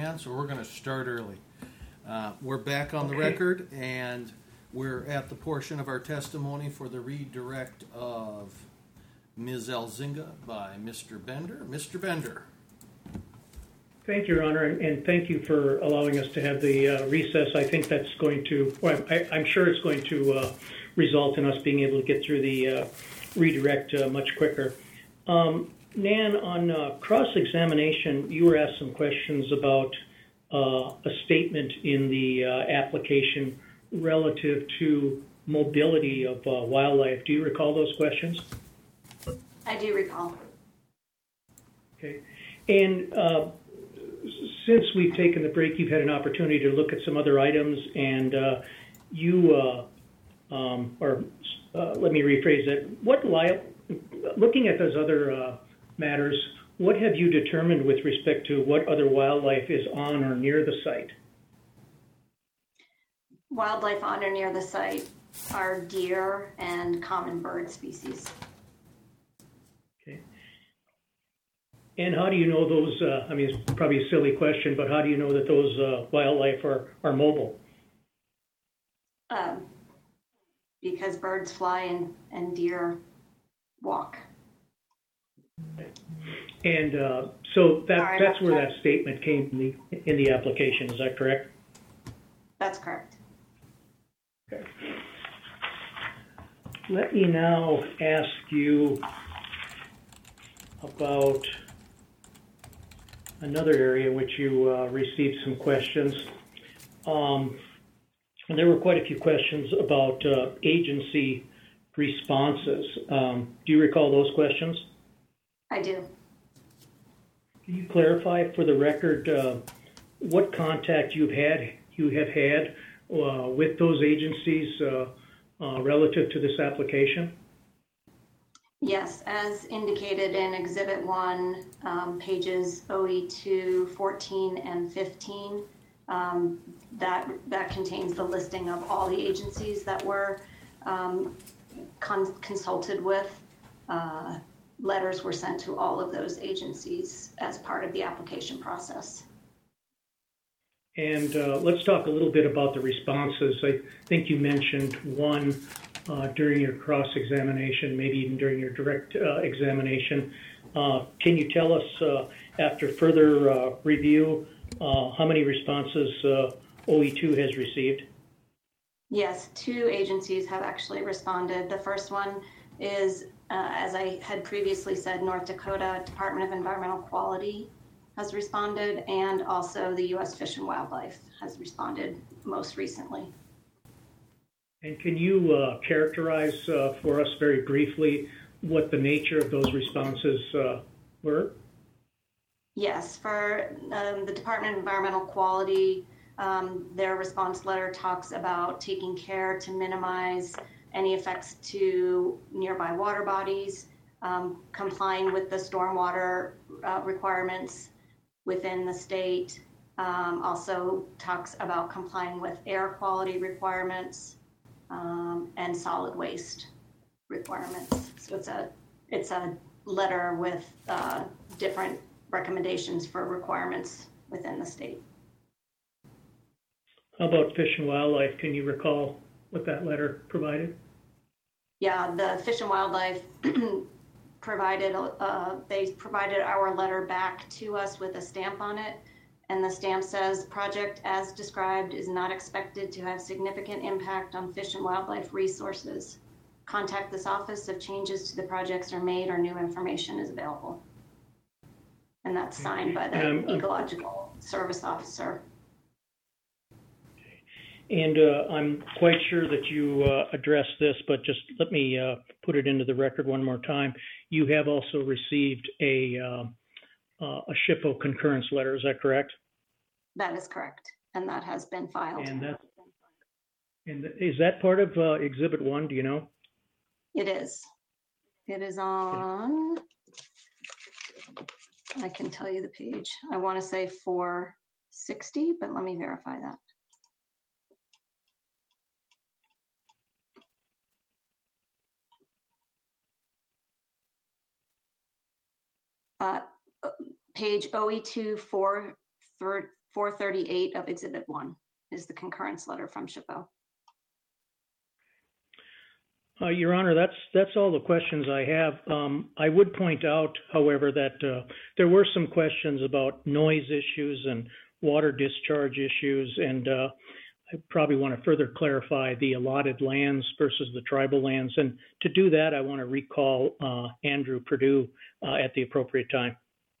beforehand, so we're going to start early. We're back on the record, and we're at the portion of our testimony for the redirect of Ms. Elzinga by Mr. Bender. Mr. Bender. Thank you, Your Honor, and thank you for allowing us to have the recess. I think that's going to, well, I'm sure it's going to result in us being able to get through the redirect much quicker. Nan, on cross-examination, you were asked some questions about a statement in the application relative to mobility of wildlife. Do you recall those questions? I do recall. Okay. And since we've taken the break, you've had an opportunity to look at some other items, and let me rephrase that. Looking at those other matters, what have you determined with respect to what other wildlife is on or near the site? Wildlife on or near the site are deer and common bird species. Okay. And how do you know those, I mean, it's probably a silly question, but how do you know that those wildlife are mobile? Because birds fly and deer walk. And so that's where that statement came in the application, is that correct? That's correct. Okay. Let me now ask you about another area which you received some questions. And there were quite a few questions about agency responses. Do you recall those questions? I do. Can you clarify for the record what contact you have had with those agencies relative to this application? Yes, as indicated in Exhibit 1, pages OE2, 14, and 15, that contains the listing of all the agencies that were consulted with. Letters were sent to all of those agencies as part of the application process. And let's talk a little bit about the responses. I think you mentioned one during your cross-examination, maybe even during your direct examination. Can you tell us, after further review, how many responses OE2 has received? Yes, 2 agencies have actually responded. The first one is, as I had previously said, North Dakota Department of Environmental Quality has responded, and also the U.S. Fish and Wildlife has responded most recently. And can you characterize for us very briefly what the nature of those responses were? Yes, for the Department of Environmental Quality, their response letter talks about taking care to minimize any effects to nearby water bodies, complying with the stormwater requirements within the state, also talks about complying with air quality requirements and solid waste requirements. So it's a letter with different recommendations for requirements within the state. How about Fish and Wildlife? Can you recall what that letter provided? Yeah, the Fish and Wildlife provided our letter back to us with a stamp on it, and the stamp says, project as described is not expected to have significant impact on fish and wildlife resources. Contact this office if changes to the projects are made or new information is available. And that's signed by the Ecological Service Officer. And I'm quite sure that you addressed this, but just let me put it into the record one more time. You have also received a SHPO concurrence letter, is that correct? That is correct, and that has been filed. And is that part of Exhibit 1, do you know? It is. It is on, I can tell you the page. I want to say 460, but let me verify that. Page OE2 438 of Exhibit 1 is the concurrence letter from SHPO. Your Honor, that's all the questions I have. I would point out, however, that there were some questions about noise issues and water discharge issues, and I probably want to further clarify the allotted lands versus the tribal lands. And to do that, I want to recall Andrew Purdue at the appropriate time.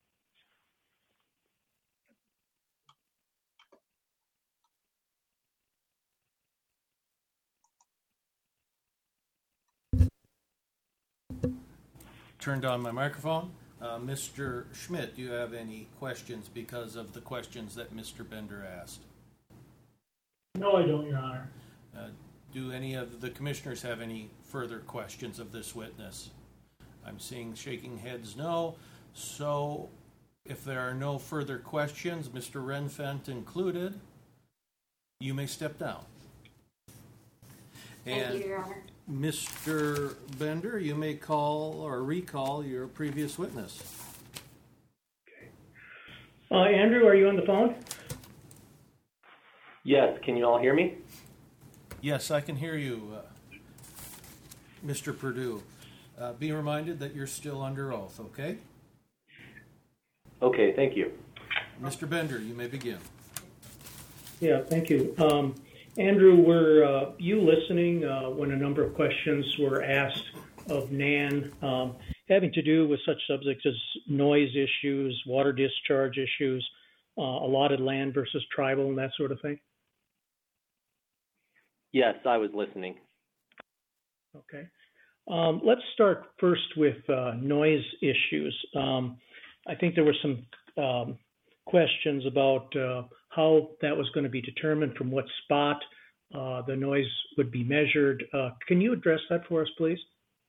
Turned on my microphone. Mr. Schmidt, do you have any questions because of the questions that Mr. Bender asked? No, I don't, Your Honor. Do any of the commissioners have any further questions of this witness? I'm seeing shaking heads no. So if there are no further questions, Mr. Renfent included, you may step down. Thank you, Your Honor. Mr. Bender, you may call or recall your previous witness. Okay. Andrew, are you on the phone? Yes, can you all hear me? Yes, I can hear you, Mr. Purdue. Be reminded that you're still under oath, okay? Okay, thank you. Mr. Bender, you may begin. Yeah, thank you. Andrew, were you listening when a number of questions were asked of Nan having to do with such subjects as noise issues, water discharge issues, allotted land versus tribal, and that sort of thing? Yes, I was listening. Okay. Let's start first with noise issues. I think there were some questions about how that was going to be determined, from what spot the noise would be measured. Can you address that for us, please?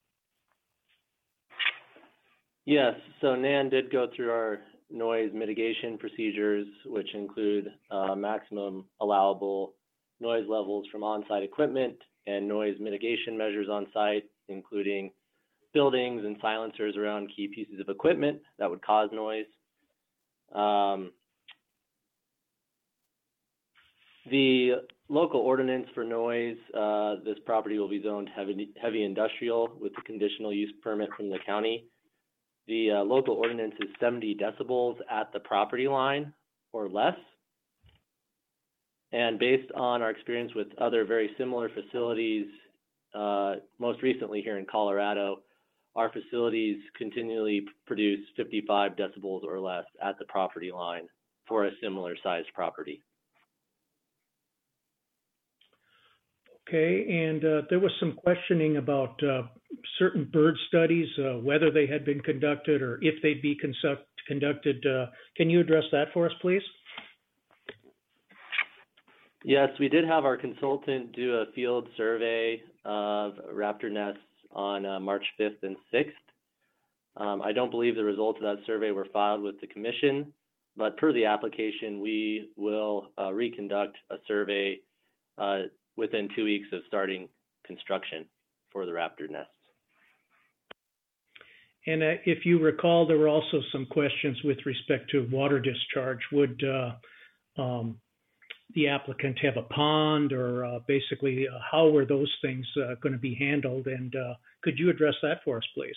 Yes, so Nan did go through our noise mitigation procedures, which include maximum allowable noise levels from on-site equipment and noise mitigation measures on site, including buildings and silencers around key pieces of equipment that would cause noise. The local ordinance for noise, this property will be zoned heavy industrial with a conditional use permit from the county. The local ordinance is 70 decibels at the property line or less. And based on our experience with other very similar facilities, most recently here in Colorado, our facilities continually produce 55 decibels or less at the property line for a similar sized property. Okay, and there was some questioning about certain bird studies, whether they had been conducted or if they'd be conducted. Can you address that for us, please? Yes, we did have our consultant do a field survey of raptor nests on March 5th and 6th. I don't believe the results of that survey were filed with the commission, but per the application, we will reconduct a survey within 2 weeks of starting construction for the raptor nests. And if you recall, there were also some questions with respect to water discharge. Would the applicant have a pond, or basically how were those things going to be handled? And could you address that for us, please?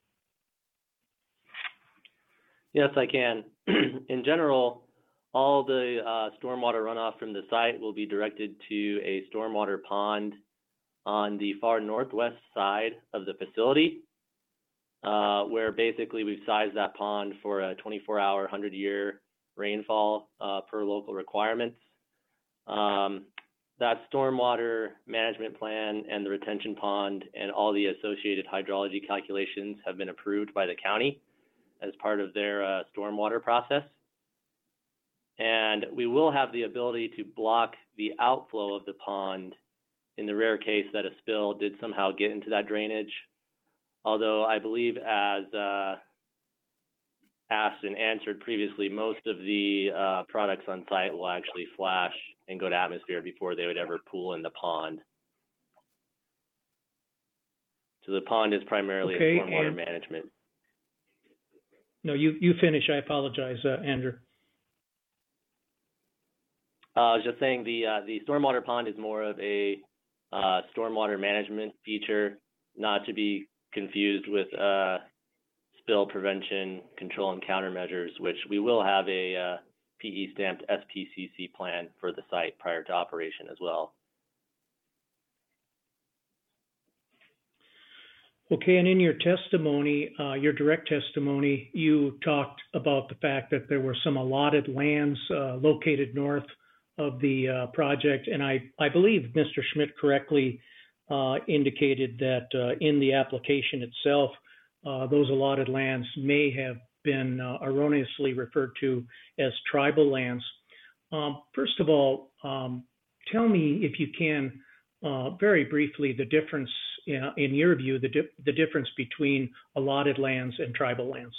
Yes, I can. In general, all the stormwater runoff from the site will be directed to a stormwater pond on the far northwest side of the facility, where basically we've sized that pond for a 24-hour, 100-year rainfall per local requirements. That stormwater management plan and the retention pond and all the associated hydrology calculations have been approved by the county as part of their stormwater process. And we will have the ability to block the outflow of the pond in the rare case that a spill did somehow get into that drainage. Although I believe, as asked and answered previously, most of the products on site will actually flash and go to atmosphere before they would ever pool in the pond. So the pond is primarily a stormwater management. No, you finish. I apologize, Andrew. I was just saying the stormwater pond is more of a stormwater management feature, not to be confused with spill prevention, control, and countermeasures, which we will have a PE stamped SPCC plan for the site prior to operation as well. Okay, and in your testimony, your direct testimony, you talked about the fact that there were some allotted lands located north of the project, and I believe Mr. Schmidt correctly indicated that in the application itself, those allotted lands may have been erroneously referred to as tribal lands. First of all, tell me, if you can, very briefly, the difference, in your view, the difference between allotted lands and tribal lands.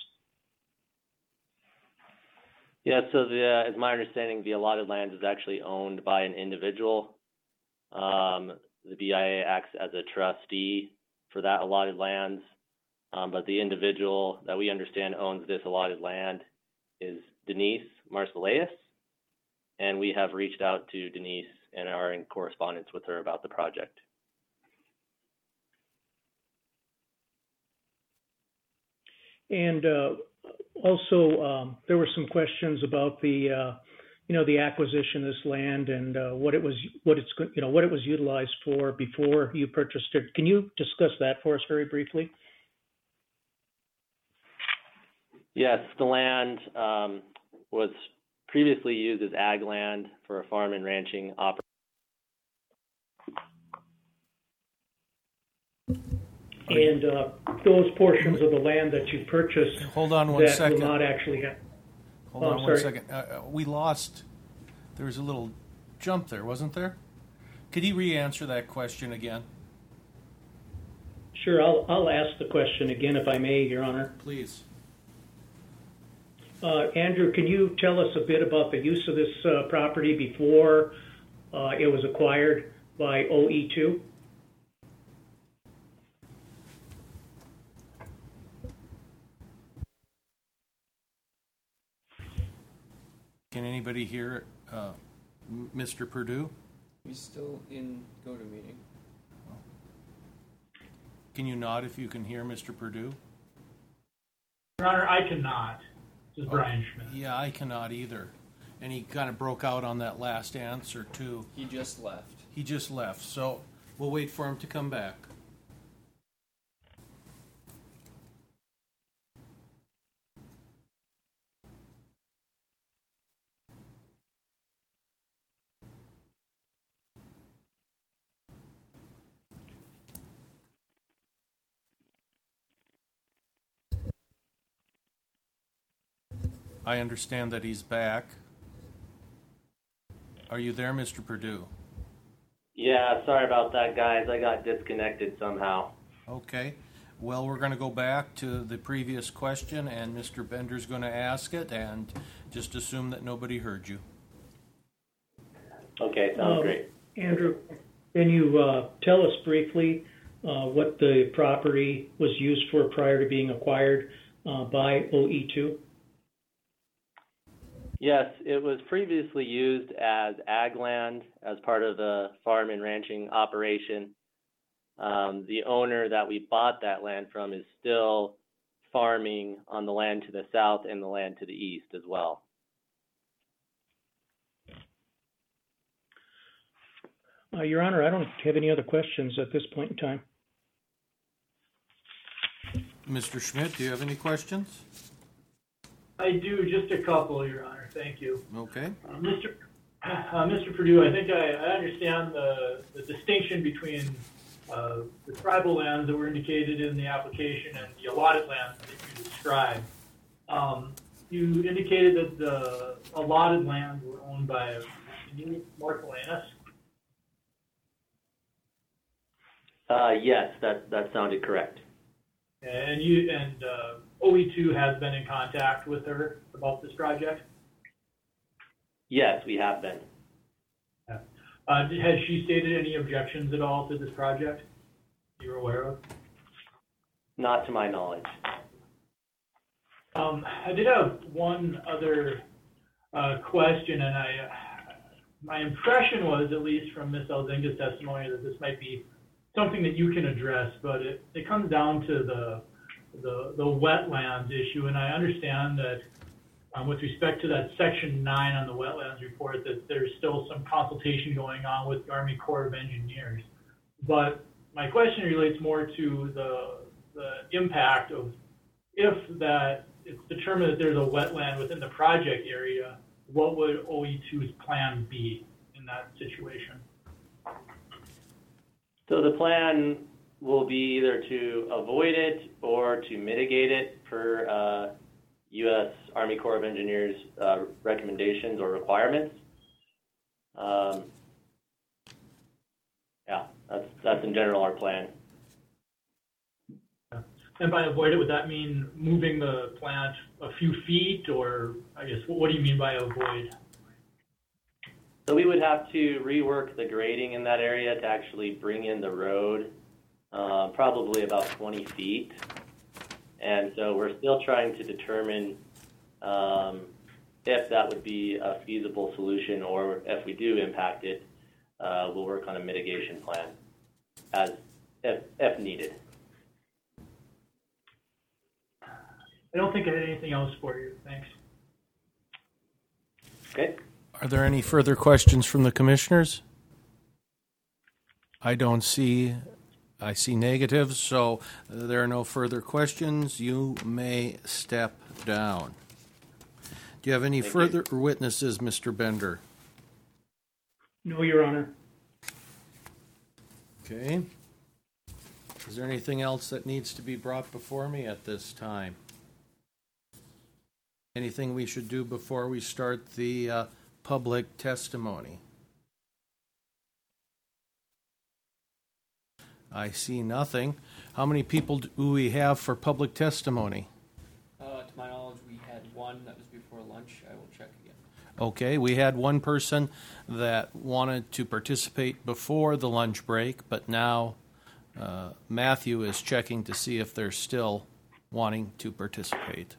Yeah, so as my understanding, the allotted lands is actually owned by an individual. The BIA acts as a trustee for that allotted lands, but the individual that we understand owns this allotted land is Denise Marcellus, and we have reached out to Denise and are in correspondence with her about the project. And also, there were some questions about the, the acquisition of this land and what it was utilized for before you purchased it. Can you discuss that for us very briefly? Yes, the land was previously used as ag land for a farm and ranching operation. And those portions of the land that you purchased Hold on one second. will not actually have. Hold on one second. We lost. There was a little jump there, wasn't there? Could you re-answer that question again? Sure, I'll ask the question again if I may, Your Honor. Please. Andrew, can you tell us a bit about the use of this property before it was acquired by OE2? Can anybody hear Mr. Perdue? He's still in GoToMeeting. Can you nod if you can hear Mr. Perdue? Your Honor, I cannot. This is Brian Schmidt. Yeah, I cannot either. And he kind of broke out on that last answer, too. He just left. He just left, so we'll wait for him to come back. I understand that he's back. Are you there, Mr. Perdue? Yeah, sorry about that, guys. I got disconnected somehow. Okay. Well, we're going to go back to the previous question, and Mr. Bender's going to ask it, and just assume that nobody heard you. Okay, sounds great. Andrew, can you tell us briefly what the property was used for prior to being acquired by OE2? Yes, it was previously used as ag land as part of the farm and ranching operation. The owner that we bought that land from is still farming on the land to the south and the land to the east as well. Your Honor, I don't have any other questions at this point in time. Mr. Schmidt, do you have any questions? I do, just a couple, Your Honor. Thank you. Okay. Mr. Perdue, I think I understand the distinction between the tribal lands that were indicated in the application and the allotted lands that you described. You indicated that the allotted lands were owned by Denise Marcellus. Yes, that sounded correct. And OE2 has been in contact with her about this project? Yes, we have been. Has she stated any objections at all to this project you're aware of? Not to my knowledge. I did have one other question, and my impression was, at least from Ms. Elzinga's testimony, that this might be something that you can address, but it comes down to the wetlands issue, and I understand that with respect to that Section 9 on the wetlands report, that there's still some consultation going on with the Army Corps of Engineers. But my question relates more to the impact of if it's determined that there's a wetland within the project area, what would OE2's plan be in that situation? So the plan will be either to avoid it or to mitigate it per U.S. Army Corps of Engineers recommendations or requirements. Yeah, that's in general our plan. And by avoid it, would that mean moving the plant a few feet, or I guess, what do you mean by avoid? So we would have to rework the grading in that area to actually bring in the road, probably about 20 feet. And so we're still trying to determine if that would be a feasible solution, or if we do impact it, we'll work on a mitigation plan if needed. I don't think I had anything else for you. Thanks. Okay. Are there any further questions from the commissioners? I don't see. I see negatives, so there are no further questions. You may step down. Do you have any further witnesses, Mr. Bender? No, Your Honor. Okay. Is there anything else that needs to be brought before me at this time? Anything we should do before we start the public testimony? I see nothing. How many people do we have for public testimony? To my knowledge, we had one that was before lunch. I will check again. Okay, we had one person that wanted to participate before the lunch break, but now Matthew is checking to see if they're still wanting to participate.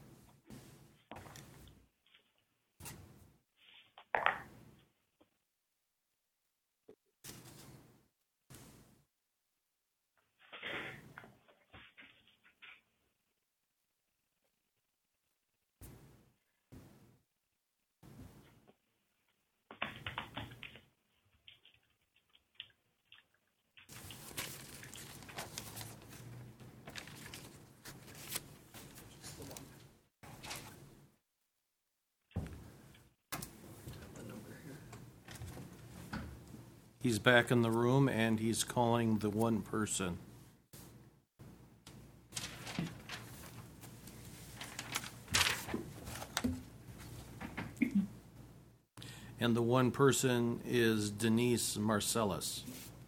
He's back in the room and he's calling the one person. And the one person is Denise Marcellus.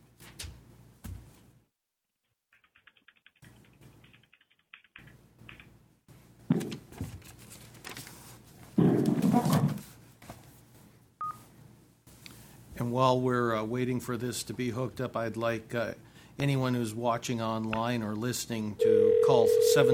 And while we're waiting for this to be hooked up, I'd like anyone who's watching online or listening to call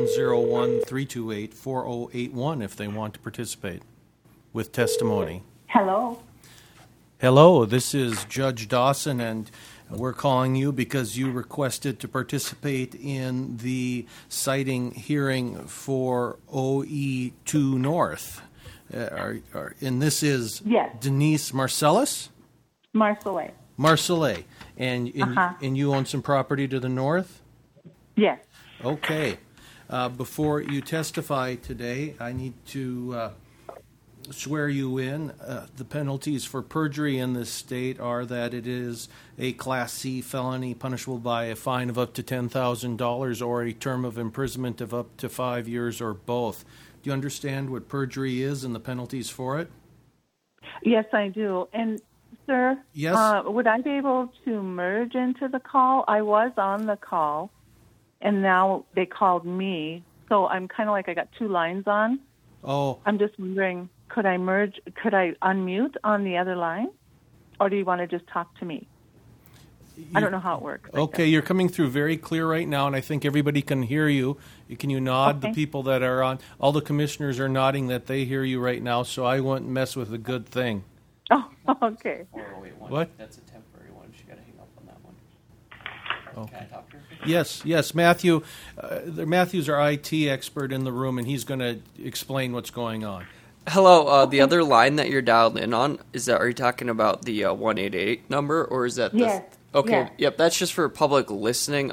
701-328-4081 if they want to participate with testimony. Hello. Hello, this is Judge Dawson, and we're calling you because you requested to participate in the citing hearing for OE2 North. And this is Yes. Denise Marcellus? Marcellet. Marcellet. And you own some property to the north? Yes. Okay. Before you testify today, I need to swear you in. The penalties for perjury in this state are that it is a Class C felony punishable by a fine of up to $10,000 or a term of imprisonment of up to 5 years or both. Do you understand what perjury is and the penalties for it? Yes, I do. And, sir, yes? Would I be able to merge into the call? I was on the call, and now they called me. So I'm kind of like I got two lines on. Oh. I'm just wondering, could I merge? Could I unmute on the other line? Or do you want to just talk to me? I don't know how it works. Okay, you're coming through very clear right now, and I think everybody can hear you. Can you nod? Okay. The people that are on, all the commissioners are nodding that they hear you right now, so I won't mess with a good thing. Oh, okay. 4081. What? That's a temporary one. She got to hang up on that one. Okay. Can I talk to her? Yes, Matthew. Matthew's our IT expert in the room, and he's going to explain what's going on. Hello, the other line that you're dialed in on, are you talking about the 188 number, or is that the... Yes. Okay, Yes. Yep, that's just for public listening.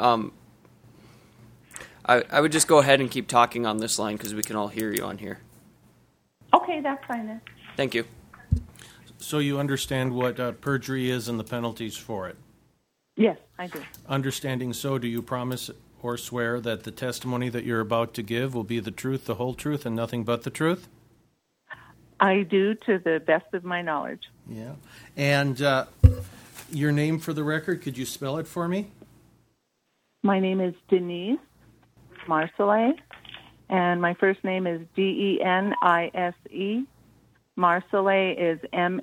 I would just go ahead and keep talking on this line because we can all hear you on here. Okay, that's fine then. Thank you. So you understand what perjury is and the penalties for it. Yes, I do. Understanding so, do you promise or swear that the testimony that you're about to give will be the truth, the whole truth, and nothing but the truth? I do to the best of my knowledge. Yeah. And your name for the record, could you spell it for me? My name is Denise Marcellet, and my first name is Denise. Marcellet is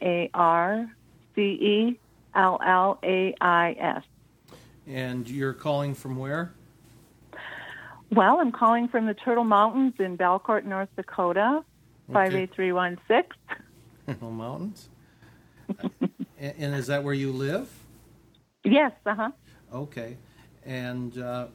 Marcellais. And you're calling from where? Well, I'm calling from the Turtle Mountains in Belcourt, North Dakota, 58316. Turtle Mountains? And is that where you live? Yes, uh-huh. Okay. And,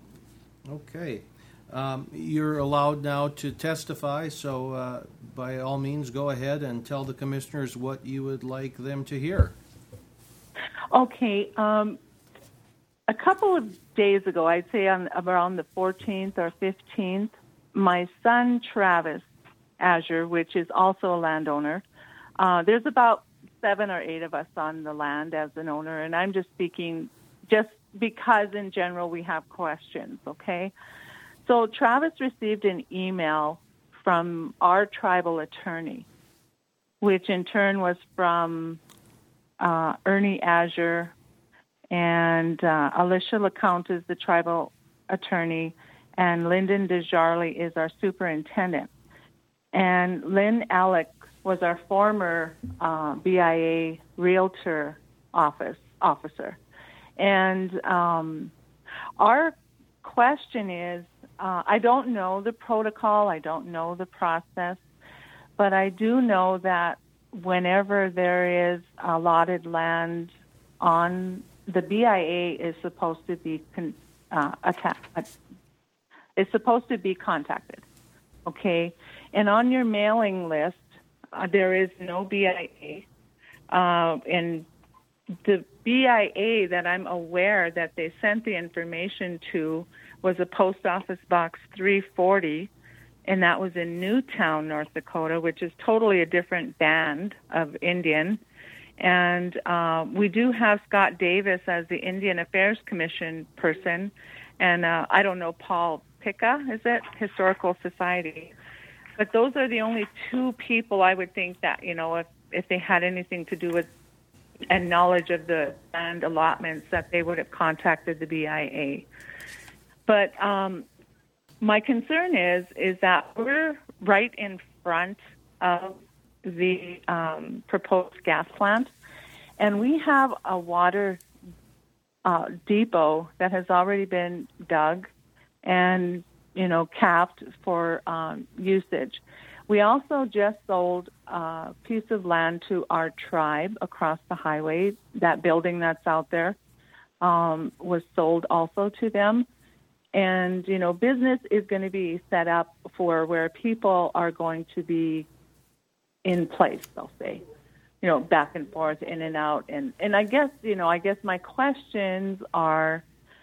you're allowed now to testify, so by all means, go ahead and tell the commissioners what you would like them to hear. Okay. A couple of days ago, I'd say around the 14th or 15th, my son Travis Azure, which is also a landowner, there's about 7 or 8 of us on the land as an owner, and I'm just speaking just because in general we have questions, okay? So Travis received an email from our tribal attorney, which in turn was from Ernie Azure, and Alicia LeCount is the tribal attorney, and Lyndon DeJarley is our superintendent. And Lynn Alec was our former BIA realtor officer. And our question is, I don't know the protocol, I don't know the process, but I do know that whenever there is allotted land on, the BIA is supposed to be contacted, okay? And on your mailing list, there is no BIA, and the BIA that I'm aware that they sent the information to was a Post Office Box 340, and that was in Newtown, North Dakota, which is totally a different band of Indian. And we do have Scott Davis as the Indian Affairs Commission person, and I don't know, Paul Picca, is it? Historical Society. But those are the only 2 people I would think that, if they had anything to do with and knowledge of the land allotments, that they would have contacted the BIA. But my concern is that we're right in front of the proposed gas plant, and we have a water depot that has already been dug and capped for usage. We also just sold a piece of land to our tribe across the highway. That building that's out there was sold also to them. And, business is going to be set up for where people are going to be in place, they'll say, back and forth, in and out. And I guess my questions are,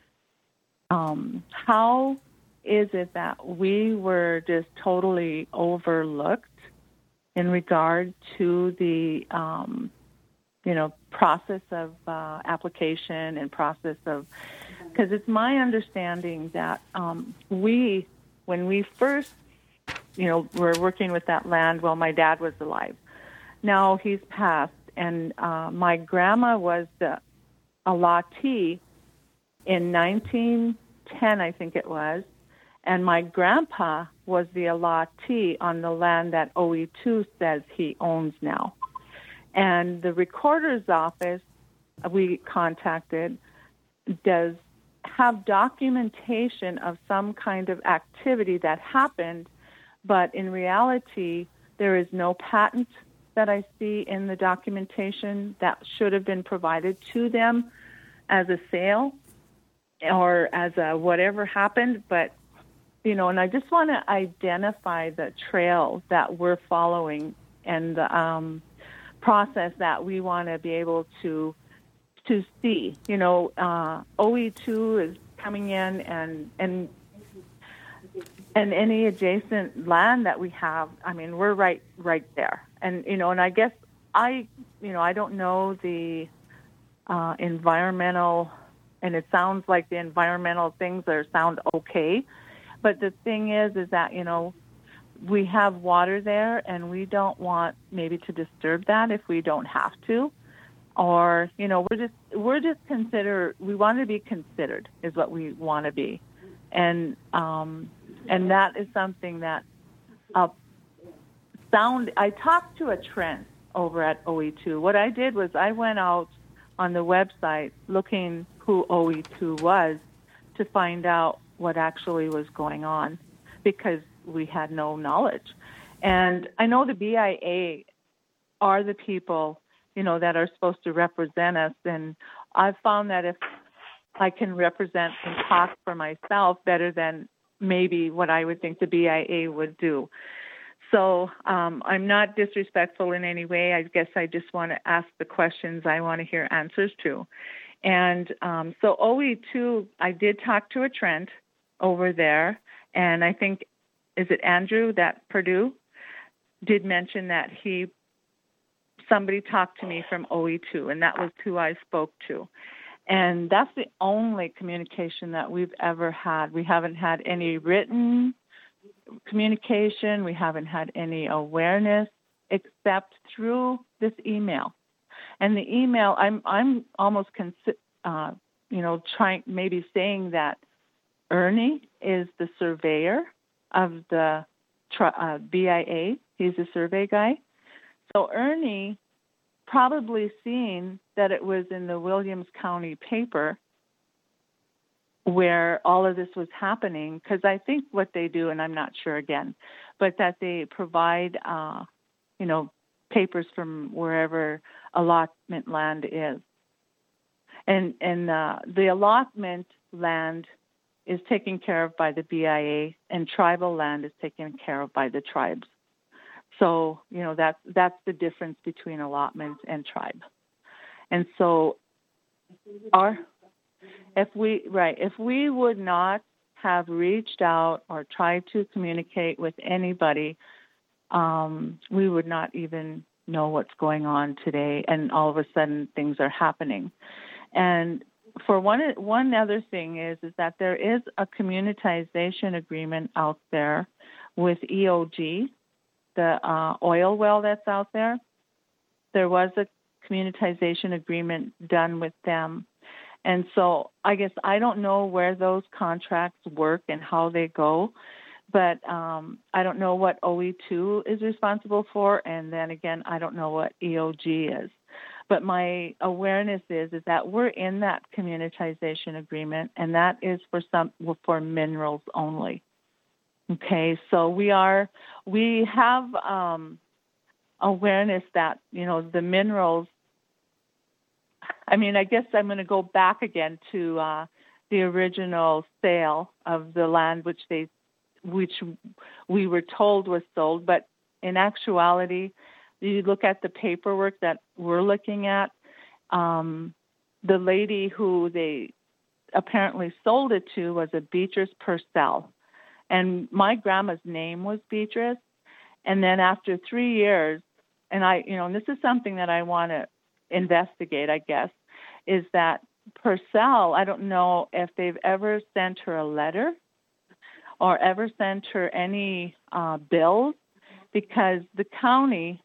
how is it that we were just totally overlooked in regard to the, process of application and process of, because it's my understanding that when we first, were working with that land, well, my dad was alive. Now he's passed, and my grandma was a lattee in 1910, I think it was, and my grandpa was the lattee on the land that OE2 says he owns now. And the recorder's office we contacted does have documentation of some kind of activity that happened, but in reality, there is no patent that I see in the documentation that should have been provided to them as a sale or as a whatever happened. But, and I just want to identify the trail that we're following and the process that we want to be able to see. OE2 is coming in and any adjacent land that we have, I mean, we're right there. And, and I guess I don't know the environmental, and it sounds like the environmental things sound okay. But the thing is that, we have water there and we don't want maybe to disturb that if we don't have to. Or, we want to be considered is what we want to be. And that is something that I talked to a Trent over at OE2. What I did was I went out on the website looking who OE2 was to find out what actually was going on because we had no knowledge. And I know the BIA are the people, that are supposed to represent us. And I've found that if I can represent and talk for myself better than maybe what I would think the BIA would do. So I'm not disrespectful in any way. I guess I just want to ask the questions I want to hear answers to. And so OE2, I did talk to a Trent over there, and I think, is it Andrew that Purdue did mention that somebody talked to me from OE2, and that was who I spoke to. And that's the only communication that we've ever had. We haven't had any written communication. We haven't had any awareness except through this email. And the email, I'm almost trying, maybe saying that Ernie is the surveyor of the BIA. He's a survey guy. So Ernie probably seen that it was in the Williams County paper where all of this was happening, because I think what they do, and I'm not sure again, but that they provide, papers from wherever allotment land is. And the allotment land is taken care of by the BIA, and tribal land is taken care of by the tribes. So, that's the difference between allotments and tribe. And so if we would not have reached out or tried to communicate with anybody, we would not even know what's going on today, and all of a sudden things are happening. And for one other thing is that there is a communitization agreement out there with EOG, the oil well that's out there. There was a communitization agreement done with them. And so I guess I don't know where those contracts work and how they go, but I don't know what OE2 is responsible for, and then again, I don't know what EOG is. But my awareness is that we're in that communitization agreement, and that is for minerals only. Okay, so we have awareness that, the minerals, I mean, I guess I'm going to go back again to the original sale of the land, which we were told was sold, but in actuality, you look at the paperwork that we're looking at, the lady who they apparently sold it to was a Beatrice Purcell. And my grandma's name was Beatrice. And then after 3 years, and and this is something that I want to investigate, I guess, is that Purcell, I don't know if they've ever sent her a letter or ever sent her any bills, because the county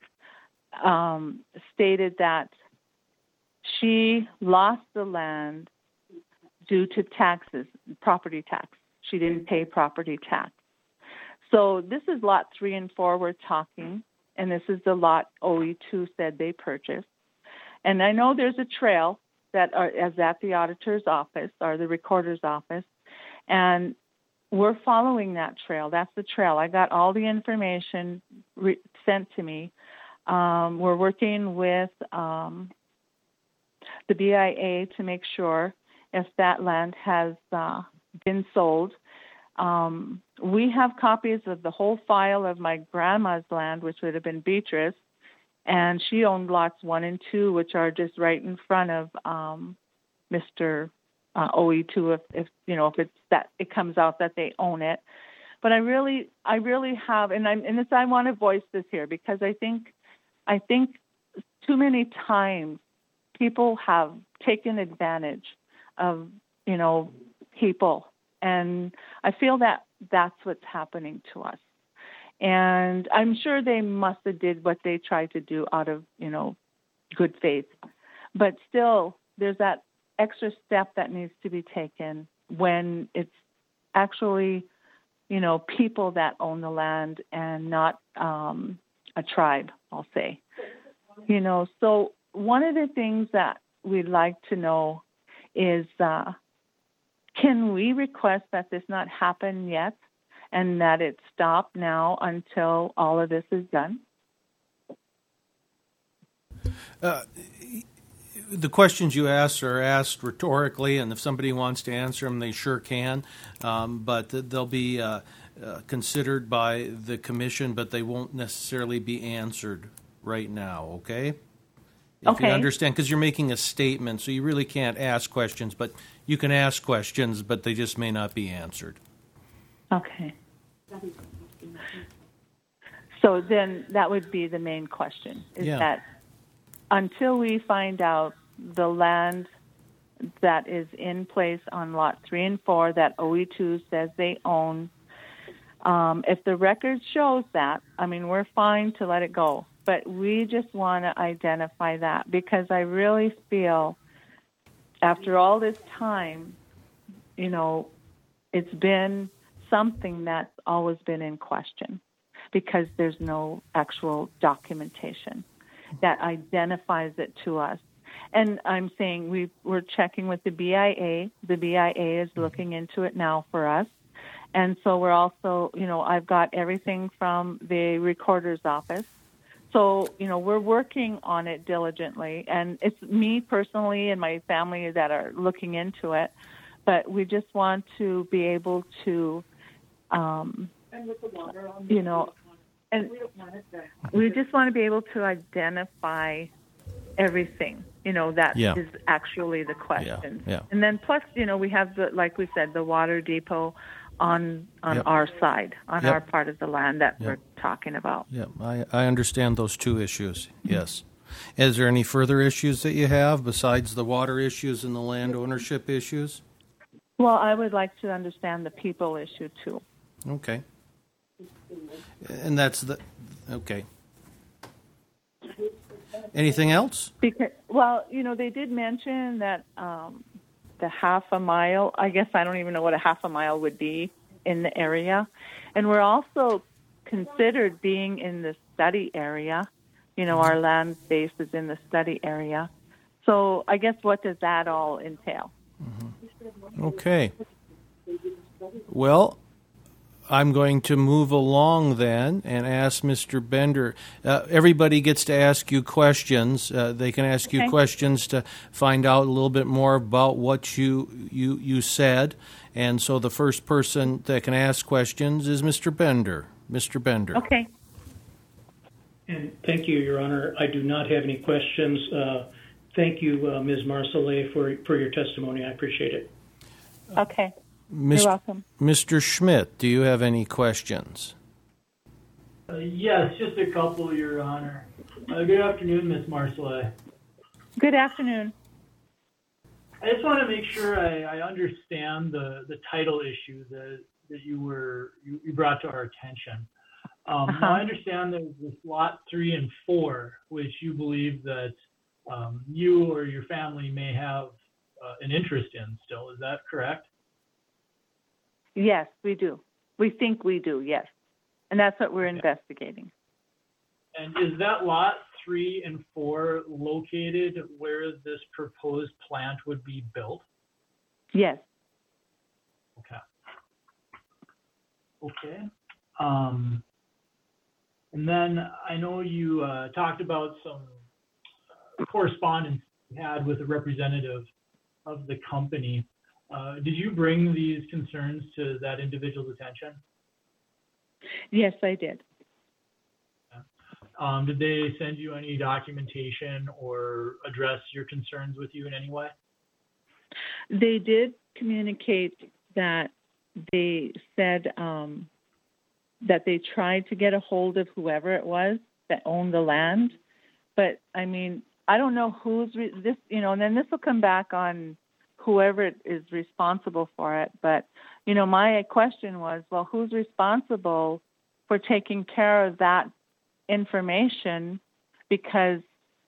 stated that she lost the land due to taxes, property tax. She didn't pay property tax. So this is lot 3 and 4 we're talking, and this is the lot OE2 said they purchased. And I know there's a trail that is at the auditor's office or the recorder's office, and we're following that trail. That's the trail. I got all the information sent to me We're working with the BIA to make sure if that land has been sold. We have copies of the whole file of my grandma's land, which would have been Beatrice, and she owned lots 1 and 2, which are just right in front of Mr. OE2. If it's that it comes out that they own it, but I really have, and I want to voice this here because I think too many times people have taken advantage of people, and I feel that that's what's happening to us. And I'm sure they must have did what they tried to do out of, good faith. But still, there's that extra step that needs to be taken when it's actually, people that own the land and not a tribe, I'll say. So one of the things that we'd like to know is, can we request that this not happen yet? And that it stop now until all of this is done? The questions you ask are asked rhetorically, and if somebody wants to answer them, they sure can. But they'll be considered by the commission, but they won't necessarily be answered right now, okay? If you understand, because you're making a statement, so you really can't ask questions, but you can ask questions, but they just may not be answered. Okay. So then that would be the main question, is that until we find out the land that is in place on Lot 3 and 4 that OE2 says they own, if the record shows that, we're fine to let it go. But we just want to identify that because I really feel after all this time, it's been something that's always been in question because there's no actual documentation that identifies it to us. And I'm saying we're checking with the BIA. The BIA is looking into it now for us. And so we're also, I've got everything from the recorder's office. So, we're working on it diligently. And it's me personally and my family that are looking into it. But we just want to be able to and we just want to be able to identify everything, that is actually the question. Yeah. And then plus, we have like we said, the water depot on our side, on our part of the land that we're talking about. Yeah, I understand those two issues, yes. Is there any further issues that you have besides the water issues and the land ownership issues? Well, I would like to understand the people issue too. Okay. And that's okay. Anything else? Because, they did mention that the half a mile, I guess I don't even know what a half a mile would be in the area. And we're also considered being in the study area. Our land base is in the study area. So I guess what does that all entail? Mm-hmm. Okay. Well, I'm going to move along then and ask Mr. Bender. Everybody gets to ask you questions. They can ask you questions to find out a little bit more about what you said. And so the first person that can ask questions is Mr. Bender. Mr. Bender. Okay. And thank you, Your Honor. I do not have any questions. Thank you, Ms. Marcellet, for your testimony. I appreciate it. Okay. You're welcome. Mr. Schmidt, do you have any questions? Yes, just a couple, Your Honor. Good afternoon, Ms. Marcellet. Good afternoon. I just want to make sure I understand the title issue that you brought to our attention. Now I understand there's this Lot 3 and 4, which you believe that you or your family may have an interest in still. Is that correct? Yes, we do. We think we do, yes. And that's what we're investigating. And is that Lot 3 and 4 located where this proposed plant would be built? Yes. Okay. And then I know you talked about some correspondence you had with a representative of the company. Did you bring these concerns to that individual's attention? Yes, I did. Did they send you any documentation or address your concerns with you in any way? They did communicate that they said that they tried to get a hold of whoever it was that owned the land. But, I mean, I don't know who's this, you know, and then this will come back on whoever is responsible for it. But, you know, my question was, well, who's responsible for taking care of that information? Because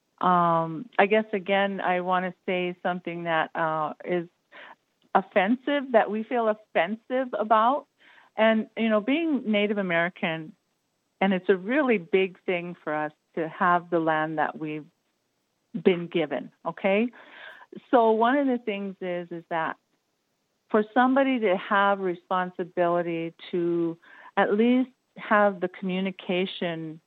I guess, again, I want to say something that is offensive, that we feel offensive about. And, you know, being Native American, and it's a really big thing for us to have the land that we've been given, okay? So one of the things is that for somebody to have responsibility to at least have the communication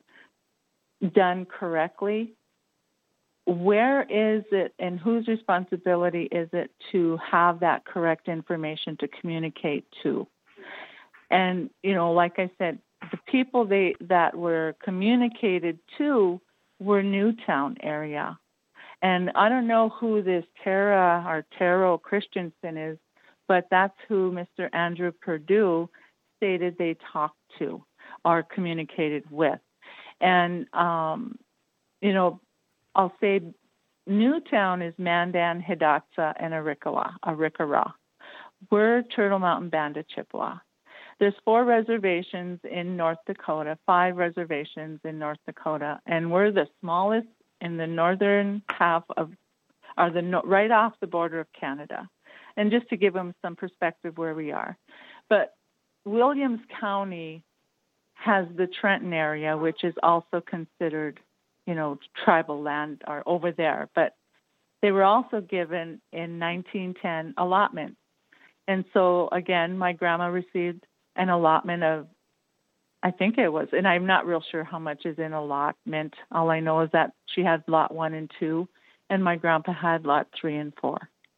done correctly, where is it and whose responsibility is it to have that correct information to communicate to? And, you know, like I said, the people that were communicated to were Newtown area. And I don't know who this Taro Christensen is, but that's who Mr. Andrew Perdue stated they talked to or communicated with. And, you know, I'll say Newtown is Mandan, Hidatsa, and Arikara. We're Turtle Mountain Band of Chippewa. There's 4 reservations in North Dakota, 5 reservations in North Dakota, and we're the smallest in the northern half right off the border of Canada. And just to give them some perspective where we are. But Williams County has the Trenton area, which is also considered, you know, tribal land or over there. But they were also given in 1910 allotments. And so, again, my grandma received an allotment of, I think it was, and I'm not real sure how much is in allotment. All I know is that she had lot 1 and 2, and my grandpa had lot 3 and 4.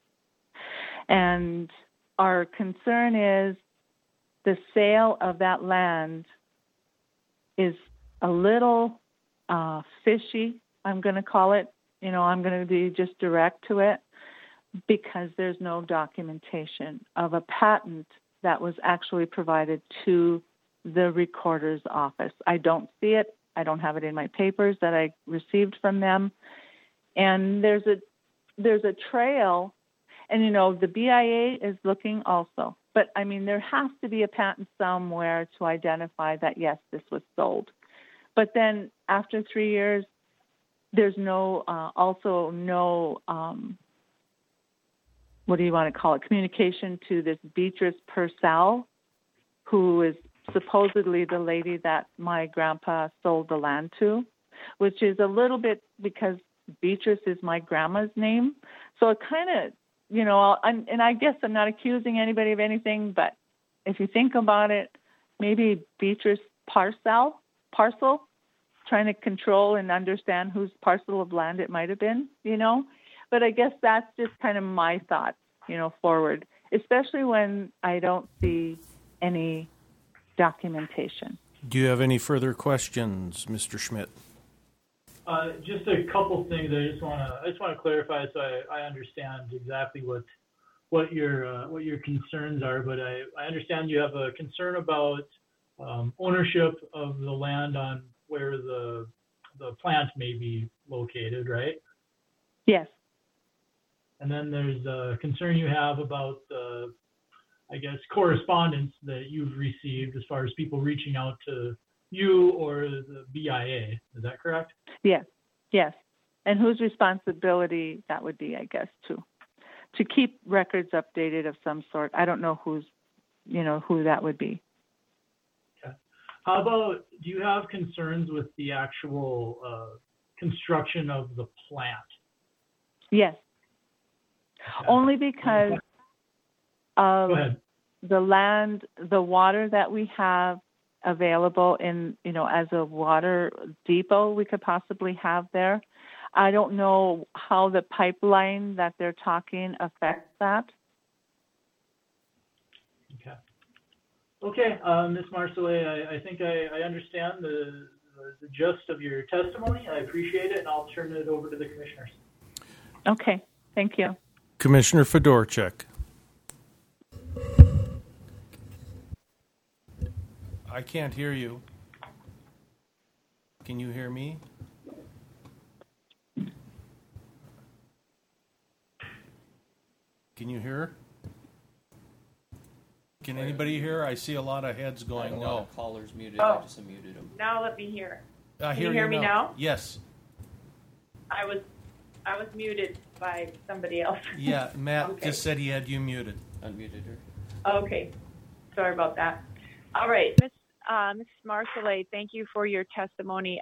And our concern is the sale of that land is a little fishy, I'm going to call it. You know, I'm going to be just direct to it because there's no documentation of a patent that was actually provided to the recorder's office. I don't see it. I don't have it in my papers that I received from them. And there's a trail, and, you know, the BIA is looking also. But, I mean, there has to be a patent somewhere to identify that, yes, this was sold. But then after 3 years, there's no what do you want to call it, communication to this Beatrice Purcell, who is supposedly the lady that my grandpa sold the land to, which is a little bit because Beatrice is my grandma's name. So it kind of, you know, and I guess I'm not accusing anybody of anything, but if you think about it, maybe Beatrice parcel, trying to control and understand whose parcel of land it might have been, you know. But I guess that's just kind of my thoughts, you know, forward, especially when I don't see any documentation. Do you have any further questions, Mr. Schmidt? Just a couple things. I just want to clarify so I understand exactly what your concerns are. But I understand you have a concern about ownership of the land on where the plant may be located, right? Yes. And then there's a concern you have about I guess, correspondence that you've received as far as people reaching out to you or the BIA. Is that correct? Yes. And whose responsibility that would be, I guess, to keep records updated of some sort. I don't know who that would be. Okay. How about, do you have concerns with the actual construction of the plant? Yes. Okay. Only because of the land, the water that we have, available in, as a water depot we could possibly have there. I don't know how the pipeline that they're talking affects that. Okay, Ms. Marcellet, I think I understand the gist of your testimony. I appreciate it, and I'll turn it over to the commissioners. Okay, thank you. Commissioner Fedorchak. I can't hear you. Can you hear me? Can you hear? Can anybody hear? I see a lot of heads going A lot no. of callers muted. I just unmuted them. Now let me hear. I Can you hear me now? Yes. I was muted by somebody else. Yeah, Matt Okay. just said he had you muted. Unmuted her. Okay, sorry about that. All right, Ms. Marcellet, thank you for your testimony.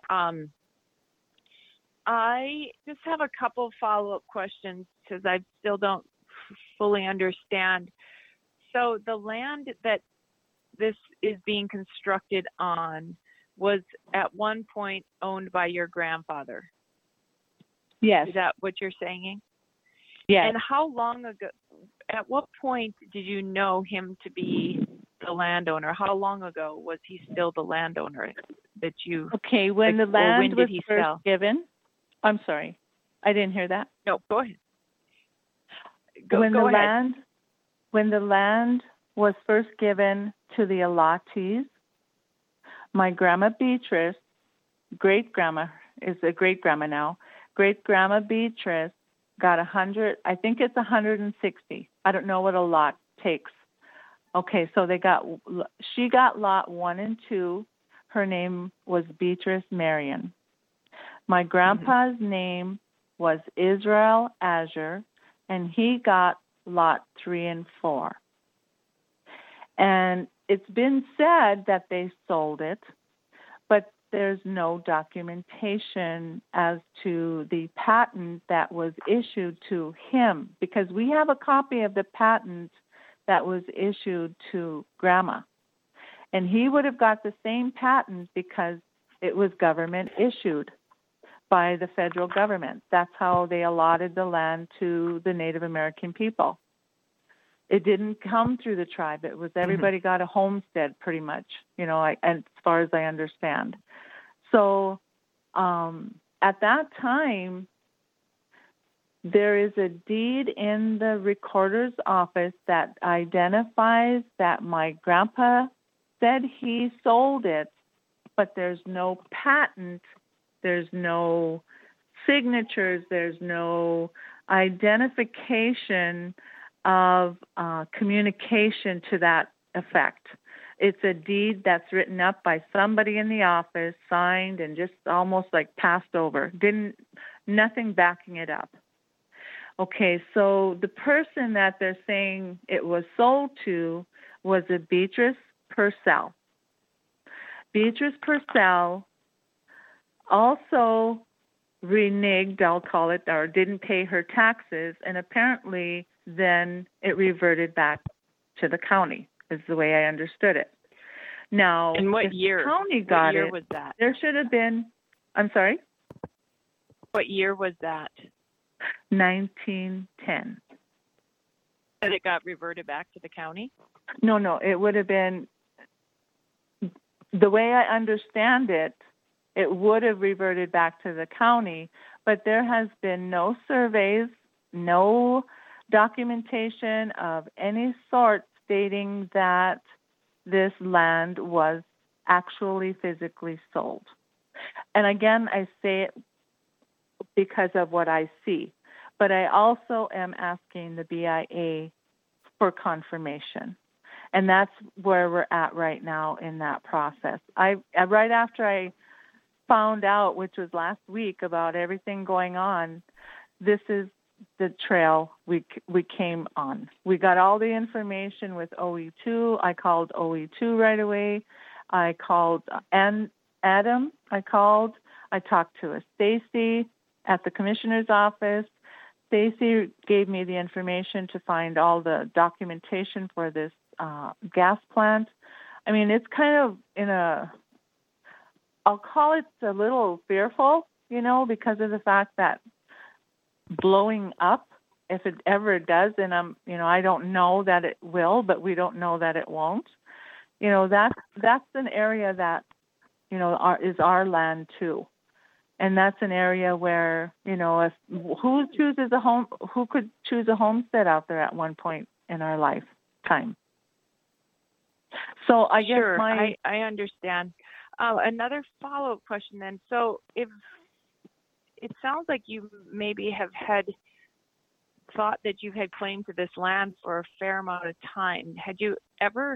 I just have a couple follow-up questions because I still don't fully understand. So the land that this is being constructed on was at one point owned by your grandfather. Yes. Is that what you're saying? Yes. And how long ago, at what point did you know him to be the landowner? How long ago was he still the landowner that you? Okay, when the or land when was did he first sell? given, I'm sorry, I didn't hear that. No, go ahead. When Go the ahead. land was first given to the allottees, my grandma Beatrice, great-grandma is a great-grandma now, great-grandma Beatrice got 100, I think it's 160. I don't know what a lot takes. Okay, so she got lot 1 and 2. Her name was Beatrice Marion. My grandpa's name was Israel Azure, and he got lot 3 and 4. And it's been said that they sold it, but there's no documentation as to the patent that was issued to him, because we have a copy of the patent that was issued to Grandma. And he would have got the same patent because it was government issued by the federal government. That's how they allotted the land to the Native American people. It didn't come through the tribe. It was everybody got a homestead pretty much, as far as I understand. So at that time, there is a deed in the recorder's office that identifies that my grandpa said he sold it, but there's no patent, there's no signatures, there's no identification of communication to that effect. It's a deed that's written up by somebody in the office, signed, and just almost like passed over. Nothing backing it up. Okay, so the person that they're saying it was sold to was a Beatrice Purcell. Beatrice Purcell also reneged, I'll call it, or didn't pay her taxes, and apparently then it reverted back to the county, is the way I understood it. Now, And what if year? the county got What year it, was that? there should have been, I'm sorry? What year was that? 1910. That it got reverted back to the county? No, it would have been, the way I understand it, it would have reverted back to the county, but there has been no surveys, no documentation of any sort stating that this land was actually physically sold. And again, I say it because of what I see, but I also am asking the BIA for confirmation. And that's where we're at right now in that process. Right after I found out, which was last week, about everything going on, this is the trail we came on. We got all the information with OE2. I called OE2 right away. I called Adam. I talked to a Stacy at the commissioner's office. Stacy gave me the information to find all the documentation for this gas plant. I mean, it's kind of I'll call it a little fearful, because of the fact that blowing up, if it ever does, and I don't know that it will, but we don't know that it won't. That's an area that, is our land too. And that's an area where, if who could choose a homestead out there at one point in our lifetime? So I guess sure, I understand. Another follow-up question then. So if it sounds like you maybe have had thought that you've had claim to this land for a fair amount of time, had you ever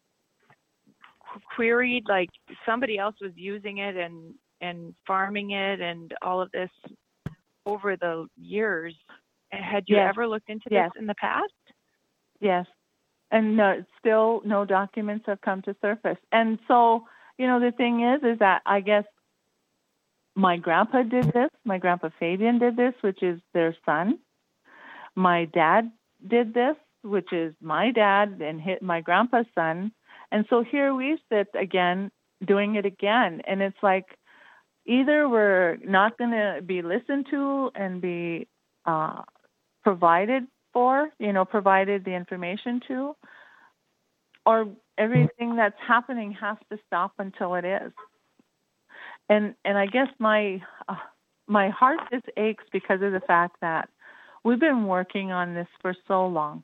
queried, like somebody else was using it and farming it and all of this over the years? Had you ever looked into this in the past? Yes. And no, still no documents have come to surface. And so, the thing is that I guess my grandpa did this. My grandpa Fabian did this, which is their son. My dad did this, which is my dad and my grandpa's son. And so here we sit again, doing it again. And it's like either we're not going to be listened to and be provided the information to, or everything that's happening has to stop until it is. And I guess my heart just aches because of the fact that we've been working on this for so long.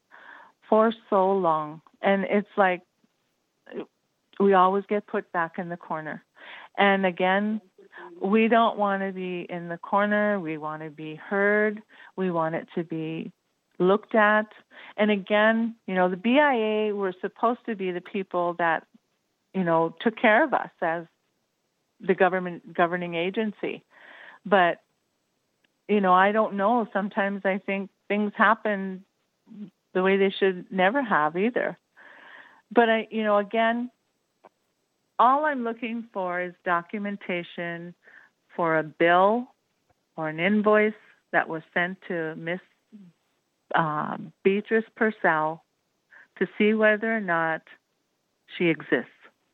And it's like we always get put back in the corner. And again, we don't want to be in the corner. We want to be heard. We want it to be looked at. And again, the BIA were supposed to be the people that, took care of us as the governing agency. But, I don't know. Sometimes I think things happen the way they should never have either. But, again, all I'm looking for is documentation for a bill or an invoice that was sent to Miss Beatrice Purcell to see whether or not she exists.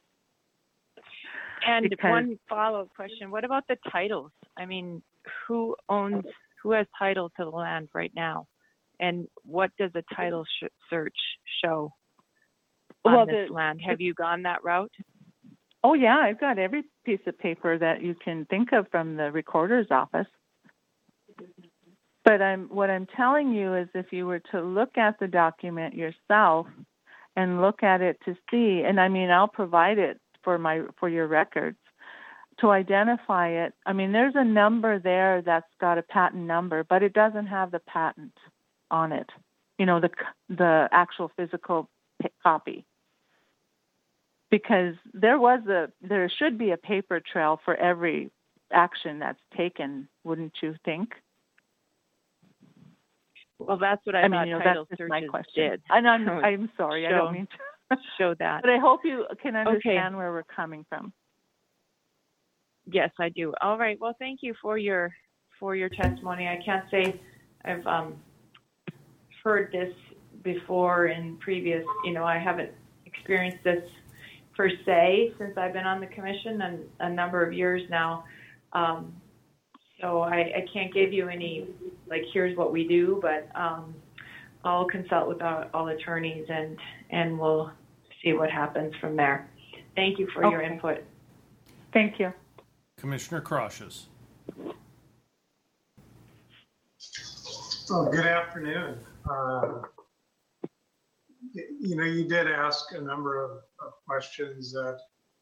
And one follow-up question: what about the titles? I mean, who has title to the land right now, and what does a title search show on this land? Have you gone that route? Oh yeah, I've got every piece of paper that you can think of from the recorder's office. But what I'm telling you is, if you were to look at the document yourself and look at it to see, and I'll provide it for your records to identify it. There's a number there that's got a patent number, but it doesn't have the patent on it. The actual physical copy. Because there should be a paper trail for every action that's taken, wouldn't you think? Well, that's what I thought title searches did. And I'm sorry, I don't mean to show that. But I hope you can understand where we're coming from. Yes, I do. All right. Well, thank you for your testimony. I can't say I've heard this before in previous. I haven't experienced this per se since I've been on the commission and a number of years now. So I can't give you any, here's what we do, but I'll consult with all attorneys and we'll see what happens from there. Thank you for your input. Thank you. Commissioner Crosses. Well, good afternoon. You did ask a number of questions that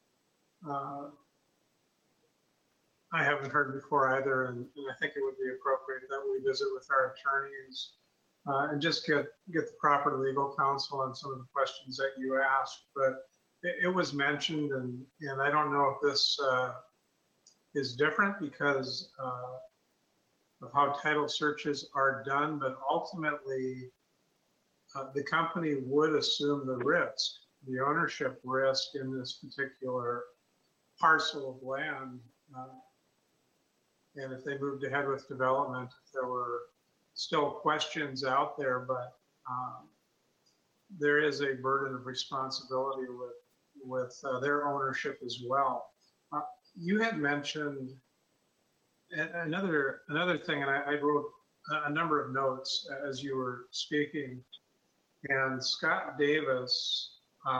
I haven't heard before either, and I think it would be appropriate that we visit with our attorneys and just get the proper legal counsel on some of the questions that you asked. But it was mentioned, and I don't know if this is different because of how title searches are done, but ultimately the company would assume the risk, the ownership risk in this particular parcel of land. And if they moved ahead with development, if there were still questions out there, but there is a burden of responsibility their ownership as well. You had mentioned another thing, and I wrote a number of notes as you were speaking. And Scott Davis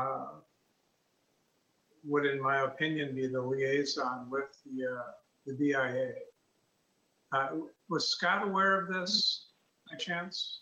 would, in my opinion, be the liaison with the BIA. Was Scott aware of this by chance?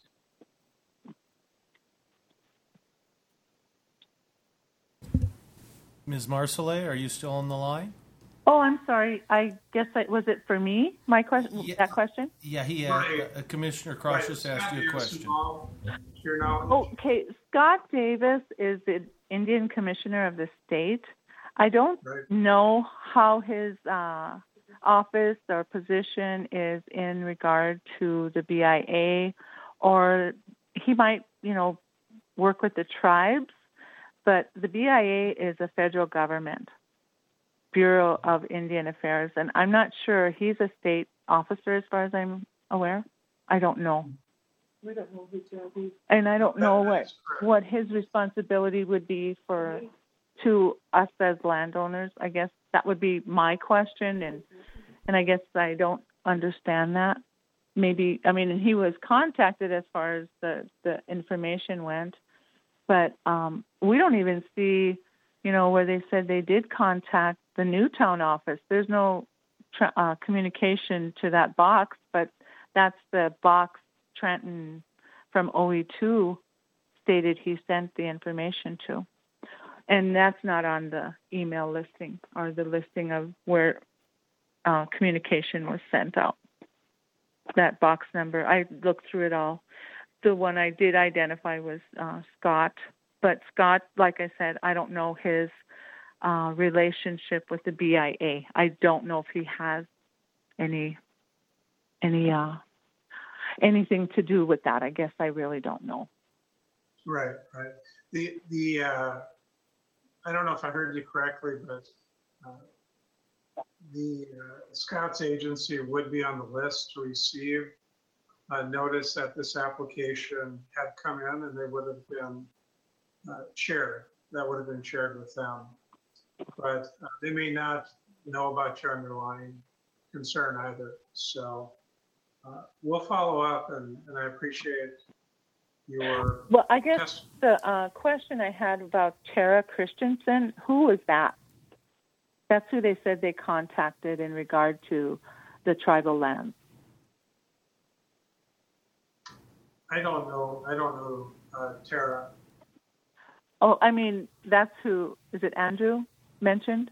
Ms. Marcellet, are you still on the line? Oh, I'm sorry. I guess was it for me? My question. Yeah. That question. Yeah, he had, Commissioner Cross asked you a question. Okay, Scott Davis is the Indian Commissioner of the state. I don't know how his office or position is in regard to the BIA, or he might, work with the tribes, but the BIA is a federal government, Bureau of Indian Affairs, and I'm not sure he's a state officer as far as I'm aware. I don't know. We don't know his job. And I don't know what his responsibility would be to us as landowners. I guess that would be my question, and I guess I don't understand that. Maybe, and he was contacted as far as the information went, but we don't even see, where they said they did contact the Newtown office. There's no communication to that box, but that's the box Trenton from OE2 stated he sent the information to. And that's not on the email listing or the listing of where communication was sent out. That box number, I looked through it all. The one I did identify was Scott. But Scott, like I said, I don't know his relationship with the BIA. I don't know if he has anything to do with that. I guess I really don't know. Right. The I don't know if I heard you correctly, but the Scott's agency would be on the list to receive a notice that this application had come in, and they would have been shared. That would have been shared with them. But they may not know about your underlying concern either. So we'll follow up, and I appreciate your. Well, I guess the question I had about Tara Christensen, who was that? That's who they said they contacted in regard to the tribal lands. I don't know Tara. Oh, that's who, is it Andrew mentioned?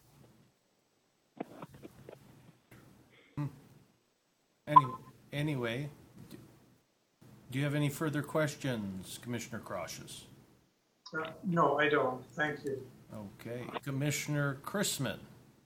Anyway, do you have any further questions, Commissioner Cross? No, I don't. Thank you. Okay. Commissioner Chrisman.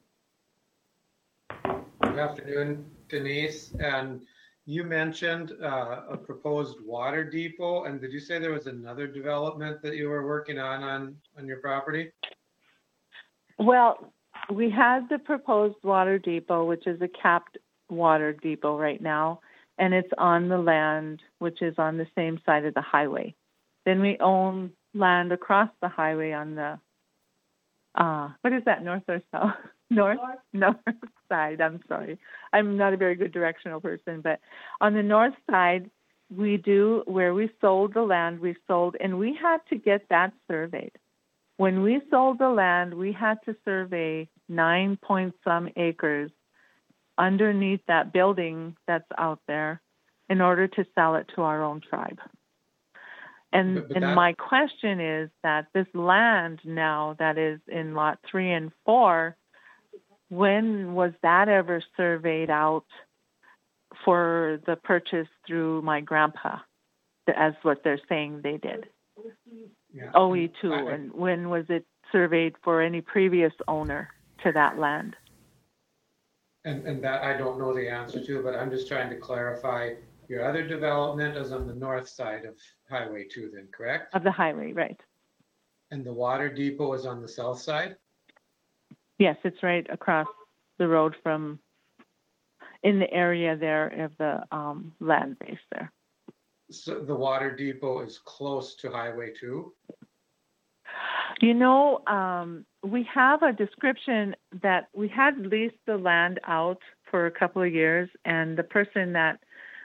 Good afternoon, Denise. And you mentioned a proposed water depot. And did you say there was another development that you were working on your property? Well, we had the proposed water depot, which is a capped water depot right now, and it's on the land, which is on the same side of the highway. Then we own land across the highway on the, what is that, north or south? North side, I'm sorry. I'm not a very good directional person, but on the north side, we do, where we sold the land, and we had to get that surveyed. When we sold the land, we had to survey 9-point-some acres underneath that building that's out there in order to sell it to our own tribe. And my question is that this land now that is in lot 3 and 4, when was that ever surveyed out for the purchase through my grandpa, as what they're saying they did? Yeah. OE2, and when was it surveyed for any previous owner to that land? And that I don't know the answer to, but I'm just trying to clarify. Your other development is on the north side of Highway 2 then, correct? Of the highway, right. And the water depot is on the south side? Yes, it's right across the road from, in the area there of the land base there. So the water depot is close to Highway 2? We have a description that we had leased the land out for a couple of years, and the person that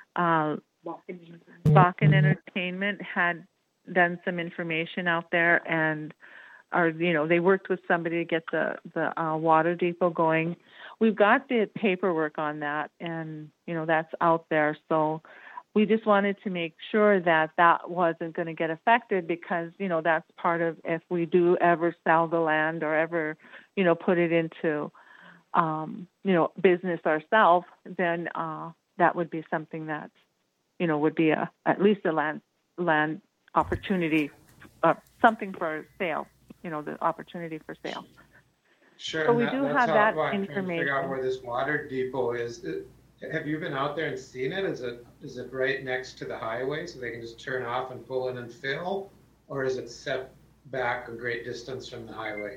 Bakken Entertainment had done some information out there, and they worked with somebody to get the water depot going. We've got the paperwork on that, and that's out there. So we just wanted to make sure that wasn't going to get affected, because that's part of, if we do ever sell the land or ever put it into business ourselves, then that would be something that would be at least a land opportunity, something for sale. The opportunity for sale. Sure. So we do have that information. Trying to figure out where this water depot is. Have you been out there and seen it? Is it right next to the highway, so they can just turn off and pull in and fill, or is it set back a great distance from the highway?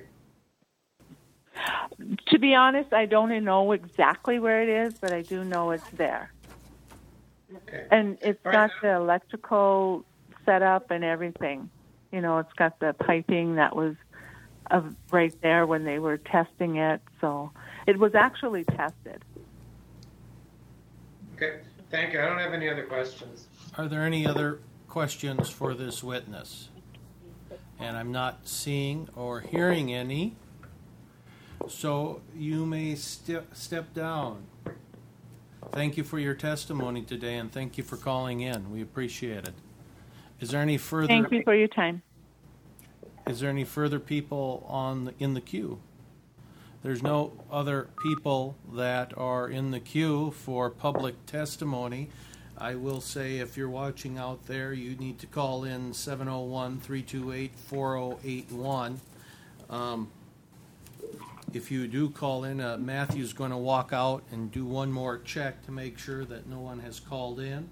To be honest, I don't know exactly where it is, but I do know it's there. Okay. And it's got the electrical setup and everything. It's got the piping that was right there when they were testing it. So it was actually tested. Okay. Thank you. I don't have any other questions. Are there any other questions for this witness? And I'm not seeing or hearing any. So you may step down. Thank you for your testimony today, and thank you for calling in. We appreciate it. Is there any further? Thank you for your time. Is there any further people in the queue? There's no other people that are in the queue for public testimony. I will say, if you're watching out there, you need to call in 701-328-4081. If you do call in, Matthew's going to walk out and do one more check to make sure that no one has called in.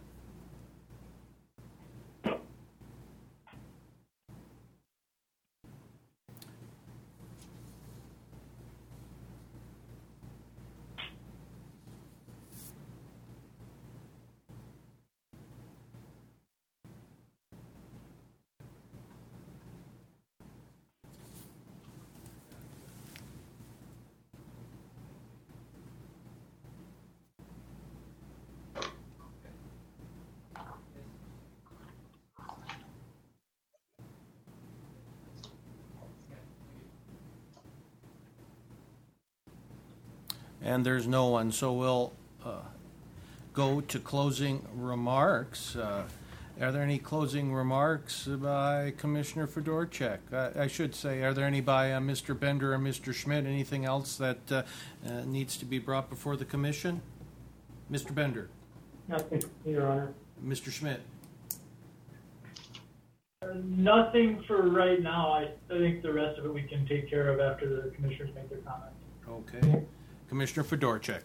And there's no one, so we'll go to closing remarks. Are there any closing remarks by Commissioner Fedorchak? I should say, are there any by Mr. Bender or Mr. Schmidt? Anything else that needs to be brought before the Commission? Mr. Bender? Nothing, Your Honor. Mr. Schmidt? Nothing for right now. I think the rest of it we can take care of after the commissioners make their comments. Okay. Commissioner Fedorchak.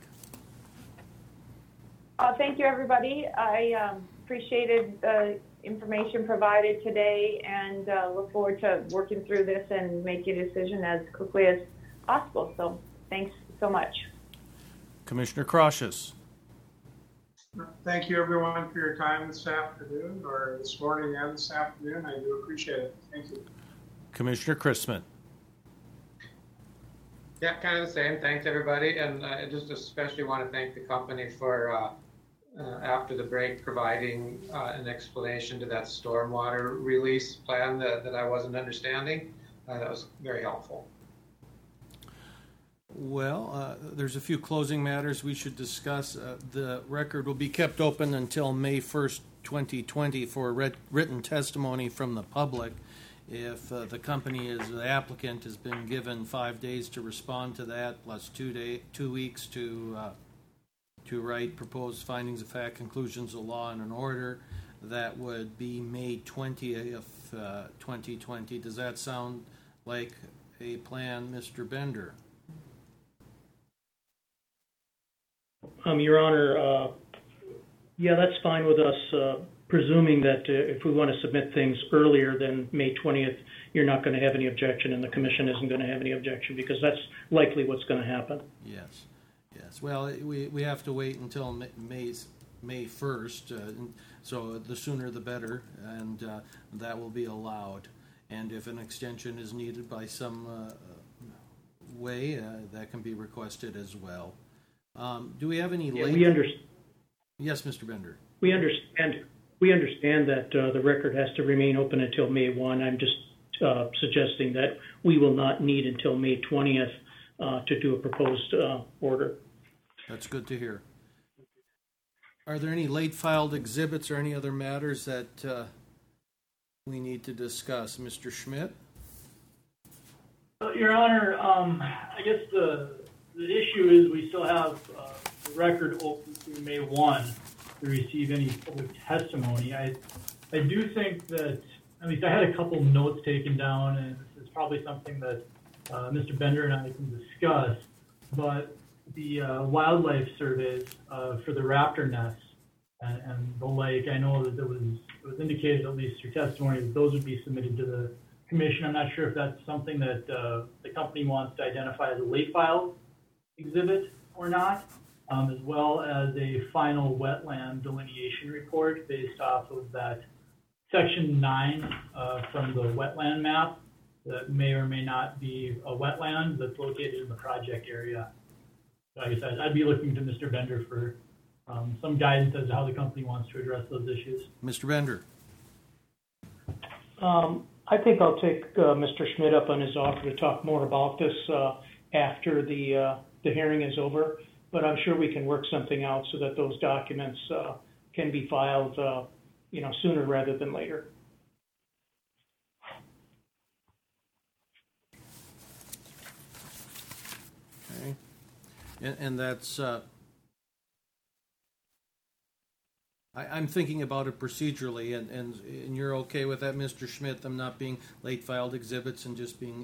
Thank you, everybody. I appreciated the information provided today, and look forward to working through this and making a decision as quickly as possible. So thanks so much. Commissioner Crossius. Thank you, everyone, for your time this afternoon, or this morning and this afternoon. I do appreciate it. Thank you. Commissioner Chrisman. Yeah, kind of the same. Thanks, everybody. And I just especially want to thank the company for, after the break, providing an explanation to that stormwater release plan that I wasn't understanding. That was very helpful. Well, there's a few closing matters we should discuss. The record will be kept open until May 1st, 2020 for written testimony from the public. If the applicant has been given 5 days to respond to that, plus 2 weeks to write proposed findings of fact, conclusions of law, and an order, that would be May 20th, 2020. Does that sound like a plan, Mr. Bender? Your Honor, yeah, that's fine with us. Presuming that if we want to submit things earlier than May 20th, you're not going to have any objection, and the Commission isn't going to have any objection, because that's likely what's going to happen. Yes. Well, we have to wait until May 1st, so the sooner the better, and that will be allowed. And if an extension is needed by some way, that can be requested as well. Do we have any late... Yes, Mr. Bender. We understand that the record has to remain open until May 1. I'm just suggesting that we will not need until May 20th to do a proposed order. That's good to hear. Are there any late filed exhibits or any other matters that we need to discuss? Mr. Schmidt? Your Honor, I guess the issue is we still have the record open through May 1 to receive any public testimony. I do think that, at least I had a couple notes taken down, and this is probably something that Mr. Bender and I can discuss, but the wildlife surveys for the raptor nests and the lake, I know that it was indicated, at least through testimony, that those would be submitted to the commission. I'm not sure if that's something that the company wants to identify as a late filed exhibit or not, as well as a final wetland delineation report based off of that section 9 from the wetland map that may or may not be a wetland that's located in the project area. So like I said, I'd be looking to Mr. Bender for some guidance as to how the company wants to address those issues. Mr. Bender. I think I'll take Mr. Schmidt up on his offer to talk more about this after the hearing is over, but I'm sure we can work something out so that those documents can be filed sooner rather than later. Okay. And that's, I'm thinking about it procedurally, and you're okay with that, Mr. Schmidt, them not being late filed exhibits and just being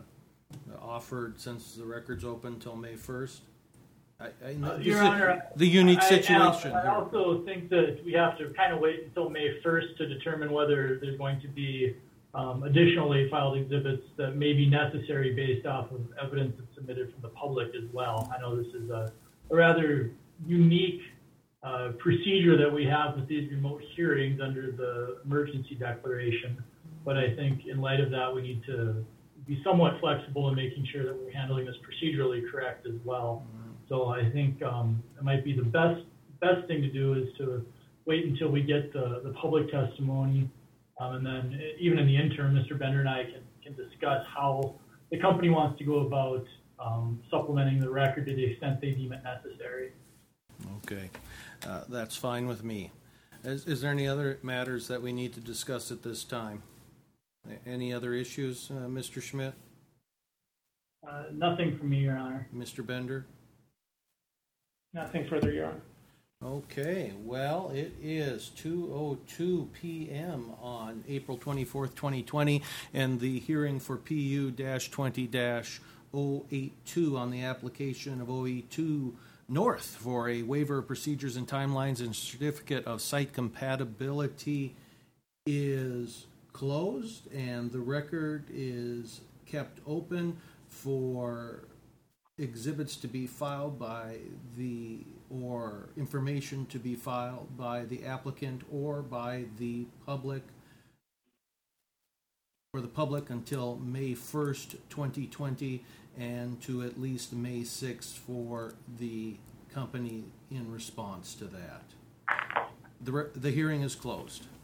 offered since the record's open until May 1st? I know Your Honor, the unique situation. I also think that we have to kind of wait until May 1st to determine whether there's going to be additional late filed exhibits that may be necessary based off of evidence that's submitted from the public as well. I know this is a rather unique procedure that we have with these remote hearings under the emergency declaration, but I think in light of that we need to be somewhat flexible in making sure that we're handling this procedurally correct as well. So I think it might be the best thing to do is to wait until we get the public testimony, and then even in the interim, Mr. Bender and I can discuss how the company wants to go about supplementing the record to the extent they deem it necessary. Okay, that's fine with me. Is there any other matters that we need to discuss at this time? Any other issues, Mr. Schmidt? Nothing from me, Your Honor. Mr. Bender? Nothing further, Your Honor. Okay, well, it is 2:02 p.m. on April 24th, 2020, and the hearing for PU-20-082 on the application of OE2 North for a waiver of procedures and timelines and certificate of site compatibility is closed, and the record is kept open for exhibits to be filed by or information to be filed by the applicant or by the public for the public until May 1st, 2020, and to at least May 6th for the company in response to that. The hearing is closed.